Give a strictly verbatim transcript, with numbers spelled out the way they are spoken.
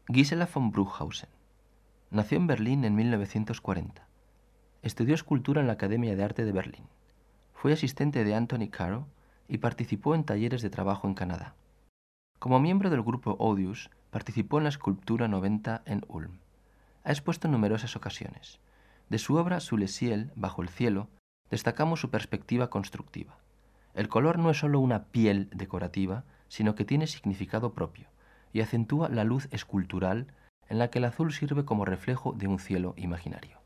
Gisela von Bruchhausen nació en Berlín en mil novecientos cuarenta. Estudió escultura en la Academia de Arte de Berlín. Fue asistente de Anthony Caro y participó en talleres de trabajo en Canadá. Como miembro del grupo Odious, participó en la escultura noventa en Ulm. Ha expuesto en numerosas ocasiones. De su obra Sous le ciel, bajo el cielo, destacamos su perspectiva constructiva. El color no es solo una piel decorativa, sino que tiene significado propio y acentúa la luz escultural en la que el azul sirve como reflejo de un cielo imaginario.